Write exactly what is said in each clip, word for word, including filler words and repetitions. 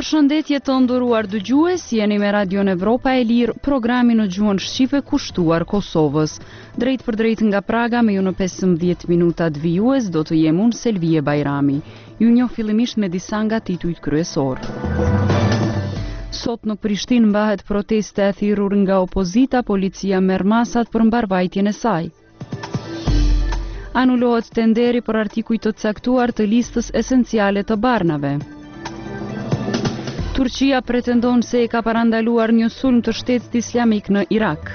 Përshëndetje të nderuar dëgjues, jeni me Radion Evropa e Lirë, programi në gjuhën shqipe kushtuar Kosovës. Drejt për drejt nga Praga me ju në pesëmbëdhjetë minutat vijues do të jem unë Selvie Bajrami. Ju njoh fillimisht me disa nga titujt kryesor. Sot në Prishtinë mbahet proteste e thirrur nga opozita, policia merr masat për mbarvajtjen e saj. Anulohet tenderi për artikuj të caktuar të listës esenciale të barnave. Turqia pretendon se e ka parandaluar një sulm të shtetit islamik në Irak.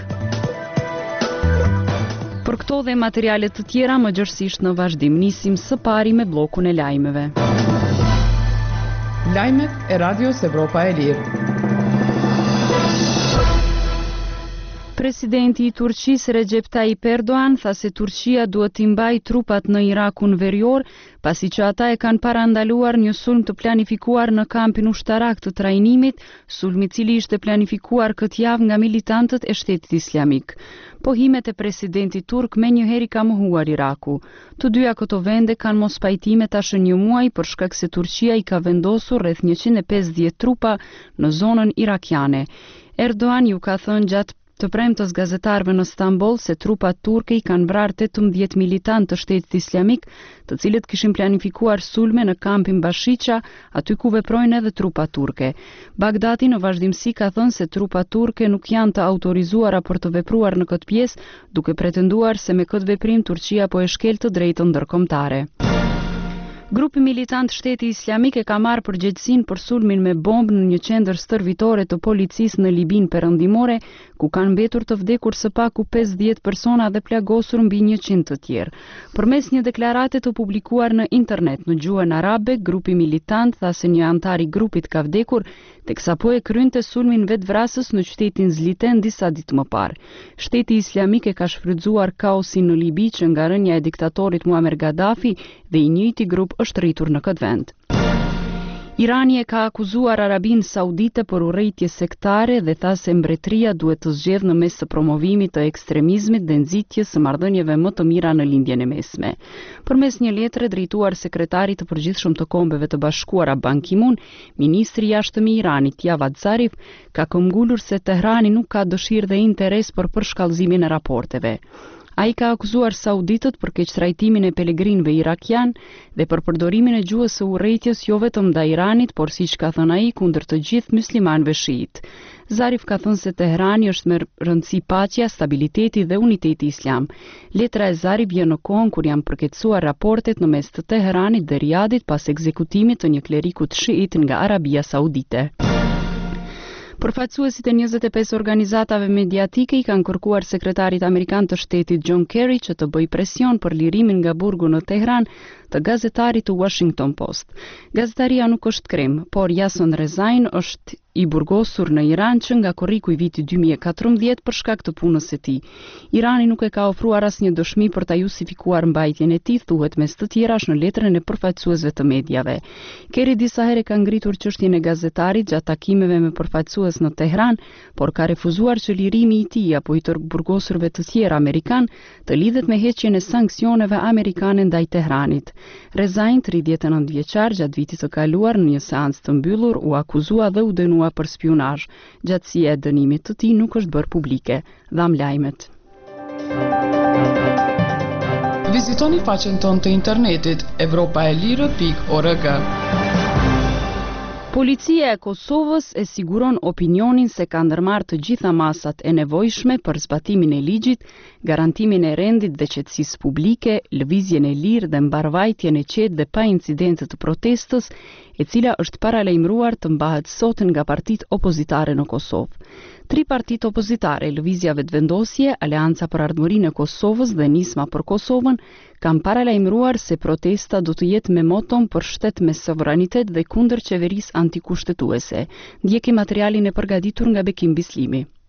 Për këto dhe materialet të tjera më gjërësisht në vazhdim nisim së pari me bllokun e lajmeve. Lajmet e Radios Evropa e Lirë. Presidenti i Turqisë Recep Tayyip Erdogan tha se Turqia duhet t'i mbajë trupat në Irakun verior, pasi që ata e kanë parandaluar një sulm të planifikuar në kampin ushtarak të trajnimit, sulmi i cili ishte planifikuar këtë javë nga militantët e Shtetit Islamik. Pohimet e presidentit turk menjëherë ka mohuar Iraku. Të dyja këto vende kanë mos pajtime tash një muaj për shkak se Turqia i ka vendosur rreth njëqind e pesëdhjetë trupa në zonën irakiane. Erdogan ju ka thënë gjatë të premtës gazetarëve në Stamboll se trupat turke i kanë vrarë tetëmbëdhjetë militantë të Shtetit Islamik, të cilët kishin planifikuar sulme në kampin Bashiqa, aty ku veprojnë edhe trupat turke. Bagdadi në vazhdimsi ka thënë se trupat turke nuk janë të autorizuara për të vepruar në këtë pjesë, duke pretenduar se me këtë veprim Turqia po e shkel të drejtën ndërkombëtare. Grupi militant Shteti Islamik e ka marrë përgjegjësinë për sulmin me bombë në një qendër stërvitore të policisë në Libinë Perëndimore, ku kanë mbetur të vdekur së paku pesëdhjetë persona dhe plagosur mbi njëqind të tjerë. Përmes një deklarate të publikuar në internet në gjuhën arabe, grupi militant tha se një antar i grupit ka vdekur, teksa po e krynte sulmin vetvrasës në qytetin Zliten disa ditë më parë. Shteti Islamik e ka shfrytzuar kaosin në Libi që nga rënja e diktatorit Muammar Gaddafi dhe i njëjti grup është rritur në këtë vend. Irani e ka akuzuar Arabinë Saudite për urrejtje sektare dhe tha se mbretëria duhet të zgjedhë në mes të promovimit të ekstremizmit dhe nxitjes së marrëdhënieve më të mira në lindjen e mesme. Përmes një letre drejtuar sekretarit të përgjithshëm të Kombeve të Bashkuara Ban Ki-moon, ministri i jashtëm i Iranit Javad Zarif ka këmbgulur se Tehrani nuk ka dëshirë dhe interes për përshkallëzimin e raporteve. Ai ka akuzuar sauditët për keqtrajtimin e pelegrinëve irakian dhe për përdorimin e gjuhës së urrejtjes jo vetëm ndaj Iranit, por siç ka thënë ai kundër të gjithë muslimanëve šiit. Zarif ka thënë se Tehrani është me rëndësi paqja, stabiliteti dhe uniteti islam. Letra e Zarif vjen në kohën kur janë përkeqësuar raportet në mes të Tehranit dhe Riyadit pas ekzekutimit të një kleriku të shiit nga Arabia Saudite. Përfaqësuesit e njëzet e pesë organizatave mediatike i kanë kërkuar sekretarit amerikan të shtetit John Kerry që të bëjë presion për lirimin nga burgu në Tehran të gazetarit të Washington Post. Gazetaria nuk është krem, por Jason Rezain është i burgosur në Iran që nga korriku i vitit dy mijë e katërmbëdhjetë për shkak të punës së tij. Irani nuk e ka ofruar asnjë dëshmi për ta justifikuar mbajtjen e tij, thuhet mes të tjerash në letrën e përfaqësuesve të medjave. Kerry disa herë ka ngritur çështjen e gazetarit gjatë takimeve me përfaqësues në Tehran, por ka refuzuar që lirimi i tij apo i të burgosurve të tjerë amerikan të lidhet me heqjen e sanksioneve amerikane ndaj Tehranit. Rezain, tridhjetë e nëntë vjeçar, gjatë vitit të kaluar në një seancë të mbyllur u akuzua dhe u dënua për spionazh. Gjatësia e dënimit të tij nuk është bërë publike. Dham lajmet. Vizitoni faqen tonë të internetit evropaelire pikë org. Policia e Kosovës e siguron opinionin se ka ndërmarrë të gjitha masat e nevojshme për zbatimin e ligjit, garantimin e rendit dhe qetësisë publike, lëvizjen e lirë dhe mbarvajtjen e qetë dhe pa incidente të protestës, e cila është paralajmëruar të mbahet sot nga partitë opozitare në Kosovë. Tri partitë opozitare, Lëvizja Vetëvendosje, Aleanca për Ardhmërinë e Kosovës dhe Nisma për Kosovën, kanë paralajmëruar se protesta do të jetë me moton për shtet me sovranitet dhe kundër qeverisë antikushtetuese. Ndjeki materialin e përgatitur nga Bekim Bislimi.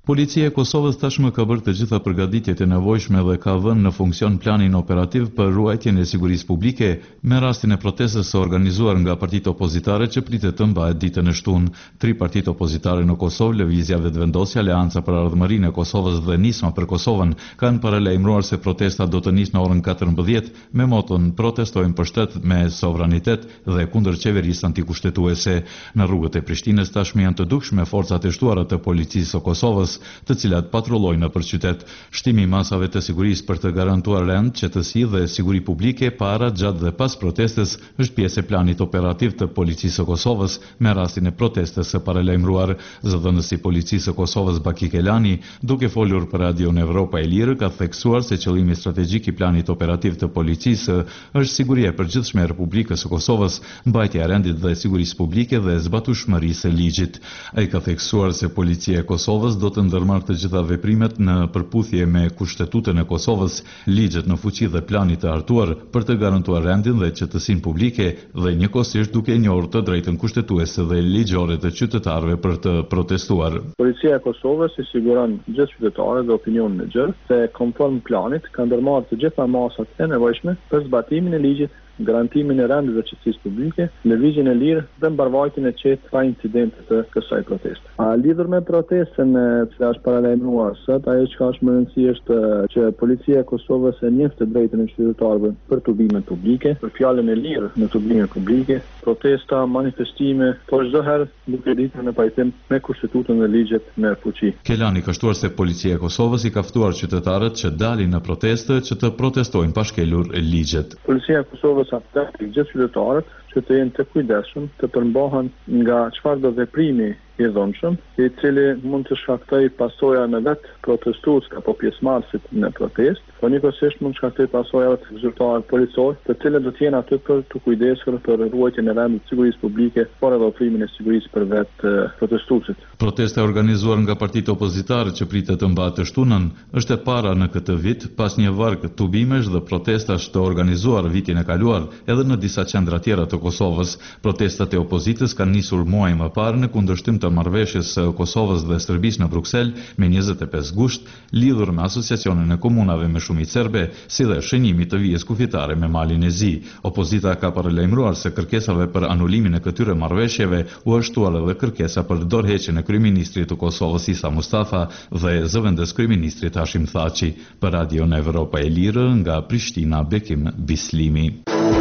Policia e Kosovës tashmë ka bërë të gjitha përgatitjet e nevojshme dhe ka vënë në funksion planin operativ për ruajtjen e sigurisë publike me rastin e protestës së organizuar nga partitë opozitare që pritet të mbahet ditën e shtunë. Tri partitë opozitare në Kosovë, Lëvizja Vetëvendosja, Aleanca për Ardhmërinë e Kosovës dhe Nisma për Kosovën, kanë paralajmëruar se protesta do të nisë në orën katërmbëdhjetë me moton protestojmë për shtet me sovranitet dhe kundër qeverisë antikushtetuese. Në rrugët e Prishtinës tashmë janë të dukshme forcat e shtuara të policisë së Kosovës, të cilat patrullojnë nëpër qytet. Shtimi i masave të sigurisë për të garantuar rend, qetësi dhe siguri publike para, gjatë dhe pas protestës është pjesë e planit operativ të policisë së Kosovës me rastin e protestës së paralajmëruar. Zëdhënësi i policisë së Kosovës Baki Kelani, duke folur për Radion Evropa e Lirë, ka theksuar se qëllimi strategjik i planit operativ të policisë është siguria e përgjithshme e Republikës së Kosovës, mbajtja e rendit dhe sigurisë publike dhe zbatueshmërisë e ligjit. Ai ka theksuar se policia e Kosovës do të ndërmarrë të gjitha veprimet në përputhje me Kushtetutën e Kosovës, ligjet në fuqi dhe planit të hartuar për të garantuar rendin dhe qetësinë publike dhe njëkohësisht duke njohur të drejtën kushtetuese dhe ligjore të qytetarëve për të protestuar. Policia e Kosovës i siguron gjithë qytetarët dhe opinionin e gjerë se konform planit ka ndërmarrë të gjitha masat e nevojshme për zbatimin e ligjit, garantimin e rendit dhe qetësisë publike, lëvizjen e lirë dhe mbarvajtjen e qetë pa incidente të kësaj proteste. A lidhur me protestën e cila është paralajmëruar sot, ajo që ka është më rëndësi është që policia e Kosovës e njeh të drejtën e qytetarëve për tubimet publike, për fjalën e lirë në tubimet publike, protesta, manifestime, por çdo herë duke ditur në pajtim me Kushtetutën dhe ligjet me fuqi. Kelani ka shtuar se policia e Kosovës i ka ftuar qytetarët që dalin në protestë që të protestojnë pa shkelur ligjet. Policia e Kosovës apel të gjithë qytetarët që të jenë të kujdesshëm, të përmbahen nga çfarëdo veprimi i dhunshëm, i cili mund të shkaktoj pasoja në vetë protestues apo pjesëmarrësit në protestë, por njëkohësisht mund të shkaktoj pasoja të zyrtarëve policorë, të cilët do të jenë aty për të kujdesur për ruajtjen e rendit të sigurisë publike, por edhe ofrimin e sigurisë për vetë protestuesit. Protesta e organizuar nga partitë opozitare që pritet të mbahet të shtunën është e para në këtë vit pas një varg tubimesh dhe protestash të organizuar vitin e kaluar edhe në disa qendra tjera të Kosovës. Protestat e opozitës kanë nisur muaj më parë në kundërshtim të marrëveshjes së Kosovës dhe Serbisë në Bruksel me njëzet e pesë gusht, lidhur me asociacionin e komunave me shumicë serbe, si dhe shënimit të vijes kufitare me Malin e Zi. Opozita ka paralajmëruar se kërkesave për anulimin e këtyre marrëveshjeve u është shtuar edhe kërkesa për dorëheqjen e kryeministrit të Kosovës Isa Mustafa dhe zëvendës kryeministrit Hashim Thaçi. Për Radion Evropa e Lirë nga Prishtina, Bekim Bislimi.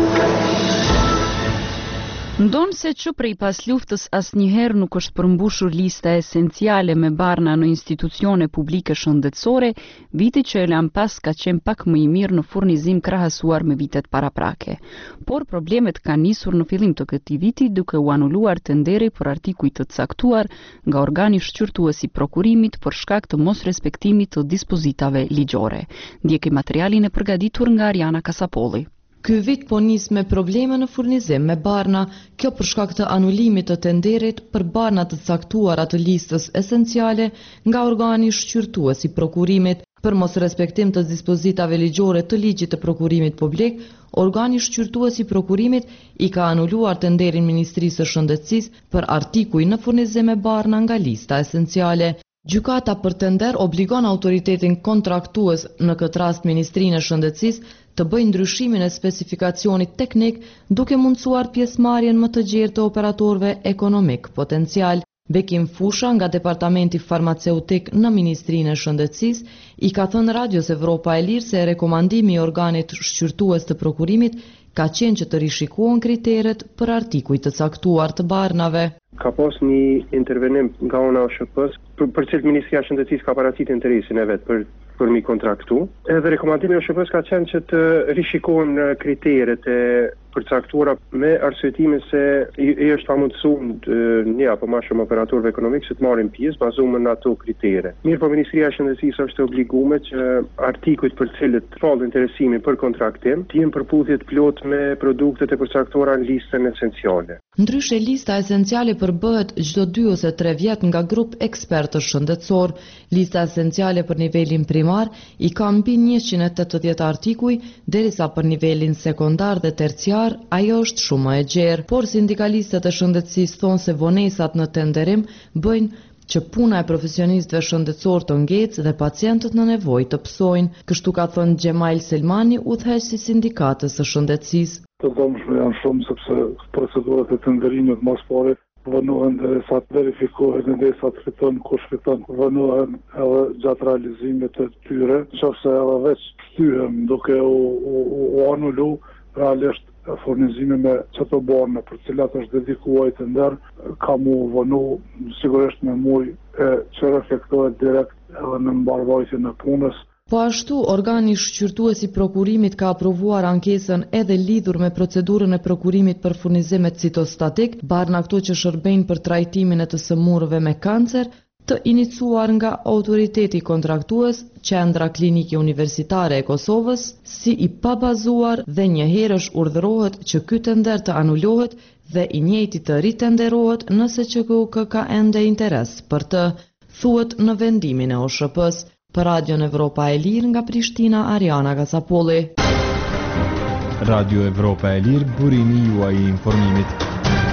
Ndonë se që prej pas luftës asnjëherë nuk është përmbushur lista esenciale me barna në institucione publike shëndetësore, viti që e lan pas ka qenë pak më i mirë në furnizim krahasuar me vitet paraprake. Por problemet kanë nisur në fillim të këtij viti duke u anuluar tenderi për artikuj të caktuar nga organi shqyrtues i prokurimit për shkak të mos respektimit të dispozitave ligjore. Ndjeki materialin e përgatitur nga Ariana Kasapolli. Ky vit po nis me probleme në furnizim me barna, kjo për shkak të anulimit të tenderit për barna të caktuara të listës esenciale nga organi shqyrtues i prokurimit. Për mos respektim të dispozitave ligjore të ligjit të prokurimit publik, organi shqyrtues i prokurimit i ka anuluar tenderin Ministrisë së Shëndetësisë për artikuj në furnizim me barna nga lista esenciale. Gjykata për tender obligon autoritetin kontraktues, në këtë rast Ministrinë e Shëndetësisë, të bëjë ndryshimin e specifikacionit teknik duke mundësuar pjesëmarrjen më të gjerë të operatorëve ekonomik potencial. Bekim Fusha nga Departamenti Farmaceutik në Ministrinë e Shëndetësisë i ka thënë Radios Evropa e Lirë se rekomandimi i organit shqyrtues të prokurimit ka qenë që të rishikohen kriteret për artikuj të caktuar të barnave. Ka pas një intervenim nga ona O S H P-s, për, për cilë Ministria e Shëndetësisë ka paraqitur interesin e vet për për mi kontraktu. Edhe rekomandimi i O S H P-s ka qenë që të rishikohen kriteret e përcaktuara me arsyetimin se i, i është pamundësuar një apo më shumë operatorëve ekonomik që të marrin pjesë bazuar në ato kritere. Mirë, po Ministria e Shëndetësisë është e obliguar që artikujt për cilët fal interesimi për kontraktim të jenë përputhje të plot me produktet e përcaktuara në listën esenciale. Ndryshe, lista esenciale përbëhet çdo dy ose tre vjet nga grup ekspertësh shëndetësor. Lista esenciale për nivelin primar i ka mbi njëqind e tetëdhjetë artikuj, derisa për nivelin sekondar dhe terciar ajo është shumë më e gjerë. Por sindikalistët e shëndetësisë thonë se vonesat në tenderim bëjnë që puna e profesionistëve shëndetësor të ngecë dhe pacientët në nevojë të psojnë, kështu ka thënë Gjemail Selmani, udhëheqësi i sindikatës së shëndetësisë. Të dëmshme janë shumë sepse procedurat e tenderimit mas pare vënohen dhe sa të verifikohen dhe sa të fiton kush fiton, vënohen edhe gjatë realizimit të tyre, qofse edhe veç shtyhem duke u, u, u anullu realisht furnizime me qëto borne për cilat është dedikuar të ndër, ka mu vënu sigurisht me muj e që reflektohet direkt edhe në mbarvajtjen e punës. Po ashtu, organi shqyrtues i prokurimit ka aprovuar ankesën edhe lidhur me procedurën e prokurimit për furnizimet citostatik, barna këto që shërbejnë për trajtimin e të sëmurëve me kancer, të inicuar nga autoriteti kontraktues, Qendra Klinike Universitare e Kosovës, si i pabazuar dhe njëherësh urdhërohet që ky tender të anulohet dhe i njëjti të ritenderohet nëse Q K U K ka ende interes për të, thuhet në vendimin e O S H P-s. Për Radion Evropa e Lirë nga Prishtina, Ariana Gazapolli. Radio Evropa e Lirë, burimi juaj i informimit.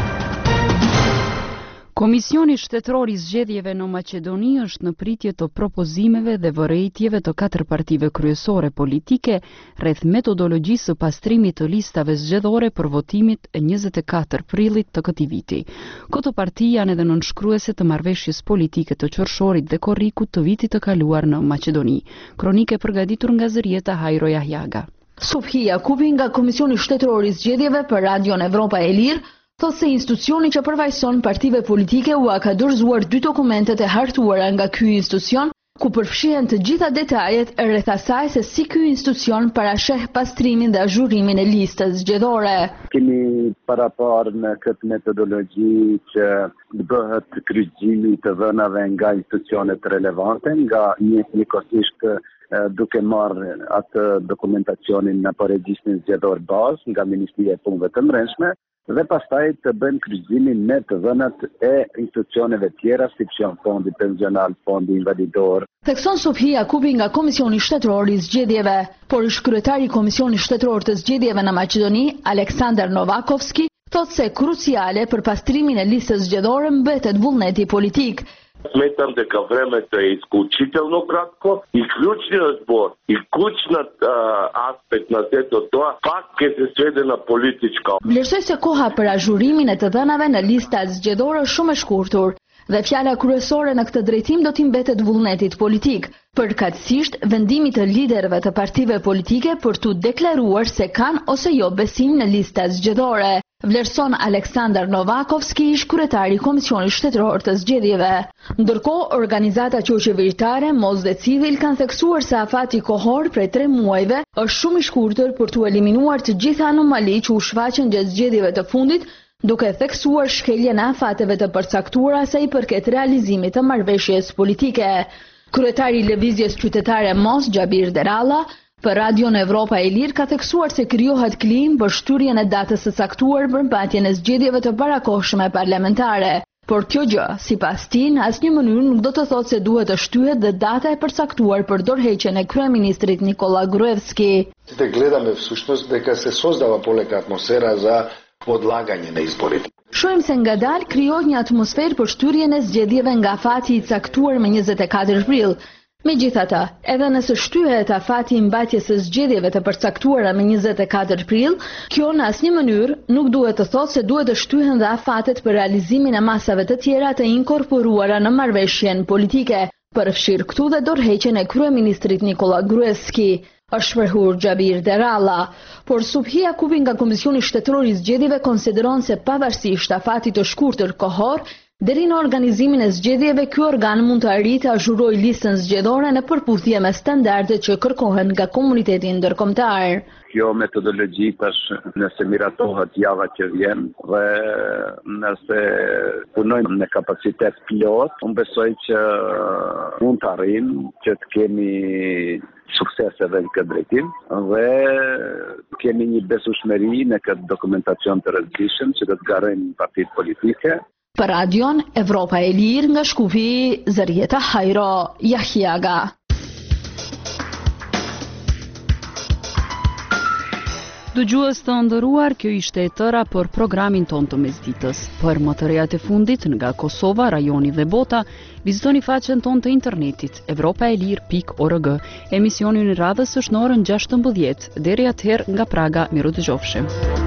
Komisioni Shtetëror i Zgjedhjeve në Maqedoni është në pritje të propozimeve dhe vërejtjeve të katër partive kryesore politike rreth metodologjisë së pastrimit të listave zgjedhore për votimit e njëzet e katër prillit të këtij viti. Këto parti janë edhe nënshkruese të marrëveshjes politike të qorshorit dhe korrikut të vitit të kaluar në Maqedoni. Kronike përgatitur nga Zërieta Hajro Jahjaga. Sofia Jakubi nga Komisioni Shtetëror i Zgjedhjeve për Radion Evropa e Lirë thot se institucioni që përfaqëson partive politike u ka dorëzuar dy dokumentet e hartuara nga ky institucion, ku përfshihen të gjitha detajet rreth asaj se si ky institucion parasheh pastrimin dhe azhurimin e listës zgjedhore. Kemi parapar në këtë metodologji që bëhet kryqëzimi të dhënave nga institucionet relevante, nga njëkohësisht duke marrë atë dokumentacionin në regjistrin zgjedhor bazë nga Ministria e Punëve të Brendshme, dhe pastaj të bëjmë kryqëzimin me të dhënat e institucioneve tjera, si që janë fondi pensional, fondi invalidor. Thekson Sofia Jakubi nga Komisioni Shtetëror i Zgjedhjeve, por ish kryetari i Komisionit Shtetëror të Zgjedhjeve në Maqedoni, Aleksandar Novakovski, thot se kruciale për pastrimin e listës zgjedhore mbetet vullneti politik. Сметам дека времето е исклучително кратко и клучниот збор, и клучниот аспект на сето тоа пак ќе се сведе на политичка. Vlerësoj se koha për azhurimin e të dhënave në listat zgjedhore është shumë e shkurtur dhe fjala kryesore në këtë drejtim do t'i mbetet vullnetit politik, përkatësisht vendimit të liderëve të partive politike për t'u deklaruar se kanë ose jo besim në listat zgjedhore. Vlerëson Aleksandar Novakovski, ish kryetari i Komisionit Shtetëror të Zgjedhjeve. Ndërkohë, organizata qeveritare, Mos dhe Civil kanë theksuar se afati kohor prej tre muajve është shumë i shkurtër për t'u eliminuar të gjitha anomali që u shfaqen gjatë zgjedhjeve të fundit, duke theksuar shkeljen e afateve të përcaktuara sa i përket realizimit të marrëveshjes politike. Kryetari i Lëvizjes Qytetare Mos, Xhabir Deralla, për Radion Evropa e Lirë ka theksuar se krijohet klim për shturjen e datës së caktuar për mbajtjen e zgjedhjeve të parakohshme parlamentare. Por kjo gjë, sipas tij, në asnjë mënyrë nuk do të thotë se duhet të shtyhet dhe data e përcaktuar për dorëheqjen e kryeministrit Nikola Gruevski. Те гледаме всушност дека се создава полека атмосфера за odlaganje në izborit. Shohim se ngadalë krijohet një atmosferë për shtyrjen e zgjedhjeve nga afati i caktuar me njëzet e katër prill. Megjithatë, edhe nëse shtyhet afati i mbajtjes së zgjedhjeve të përcaktuara me njëzet e katër prill, kjo në asnjë mënyrë nuk duhet të thotë se duhet të shtyhen dhe afatet për realizimin e masave të tjera të inkorporuara në marrëveshjen politike, përfshir këtu dhe dorëheqjen e kryeministrit Nikola Gruevski, është shprehur Xhabir Deralla, por Sofia Jakubi nga Komisioni Shtetëror i Zgjedhjeve konsideron se pavarësisht afatit të shkurtër kohor, deri në organizimin e zgjedhjeve, ky organ mund të arrijë të azhurojë listën zgjedhore në përputhje me standardet që kërkohen nga komuniteti ndërkombëtar. Kjo metodologji tash nëse miratohet java që vjen dhe nëse punojmë me kapacitet pilot, unë besoj që mund të arrijmë që të kemi sukses edhe në këtë drejtim dhe kemi një besueshmëri në këtë dokumentacion të rëndësishëm që do të garojnë partitë politike. Për Radion Evropa e Lirë nga Shkupi, Zërieta Hajro Jahjaga. Dëgjues të nderuar, kjo ishte e tëra për programin ton të mesditës. Për materialet e fundit nga Kosova, rajoni dhe bota, vizitoni faqen ton të internetit evropaelir pikë org. Emisioni në radhës është në orën gjashtëmbëdhjetë. Deri atëherë nga Praga, miru dëgjofshim.